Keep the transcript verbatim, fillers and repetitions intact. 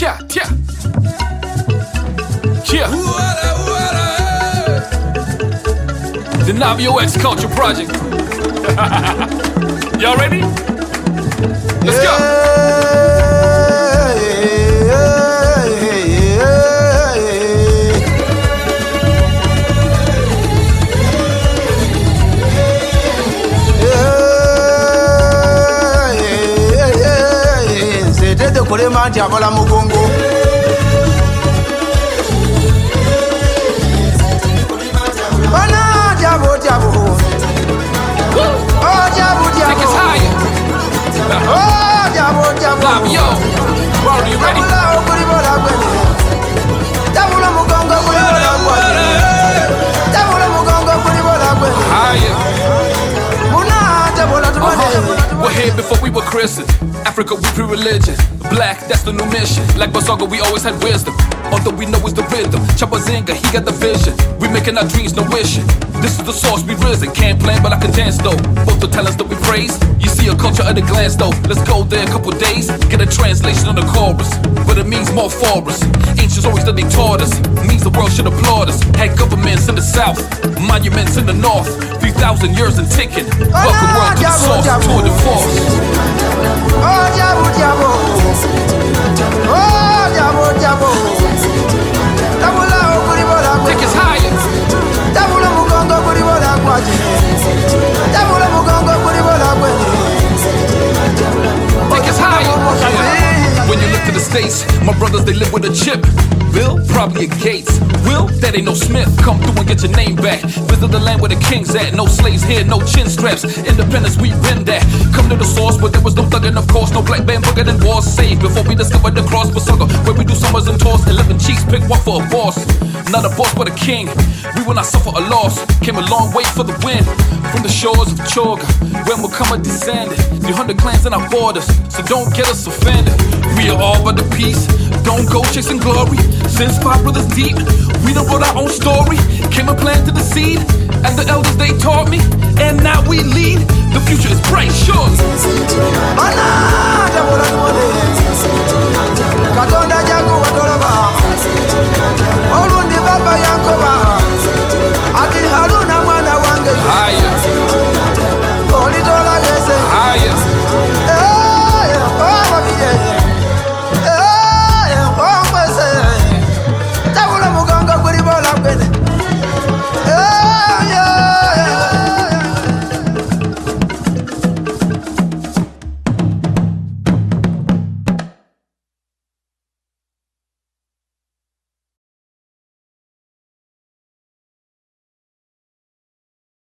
yeah, yeah. Yeah. The Navio X Culture Project. Y'all ready? Let's go. C'était pour les mandias, voilà mon Congo. Diabo, diabo. Oh, diabo, diabo. Take us higher. Oh, diabo, diabo. Navio, are you ready? Higher. Uh-huh. We're here before we were christened. Africa, we pre-religion. Black, that's the new mission. Like Basaga, we always had wisdom. Although we know it's the rhythm. Chabazinga, he got the vision. We making our dreams, no wishing. This is the source we risen. Can't plan, but I can dance though. Both the talents that we praise. You see a culture at a glance though. Let's go there a couple days. Get a translation on the chorus. But it means more for us. Ancient stories that they taught us. Means the world should applaud us. Had governments in the south. Monuments in the north. Three thousand years and ticking. Welcome world to the source. Tour de force. Oh, diabo, diabo. Oh, diabo, diabo. Take us higher. Take us higher. When you look to the States, my brothers, they live with a chip. Bill, probably a Gates. Will, that ain't no Smith. Come through and get your name back. Visit the land where the king's at. No slaves here, no chin straps. Independence, we win that. Come to the source where there was no thuggin', of course. No black band booger than wars saved. Before we discovered the cross Basaga, where we do summers and tours. Eleven chiefs, pick one for a boss. Not a boss, but a king. We will not suffer a loss. Came a long way for the win. From the shores of Choga, where Muhammad descended. Three hundred clans in our borders, so don't get us offended. We are all but the peace. Don't go chasing glory. Since five brothers deep, we done wrote our own story. Came and planted the seed, and the elders they taught me. And now we lead. The future is bright, sure.